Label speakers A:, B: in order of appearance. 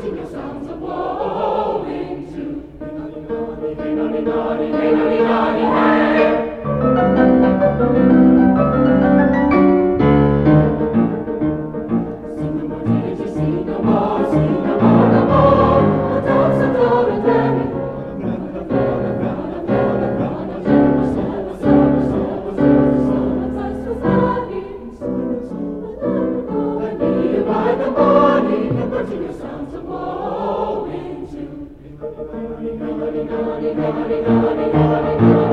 A: converting your sounds of woe into hey, noddy, noddy, hey, noddy, noddy, hey. Sing no more dirges, sing no more, sing no more, no more. The doves adore and carry. By the morning, converting your sounds of woe into hey, noddy, noddy, hey, noddy, noddy, hey, noddy, noddy.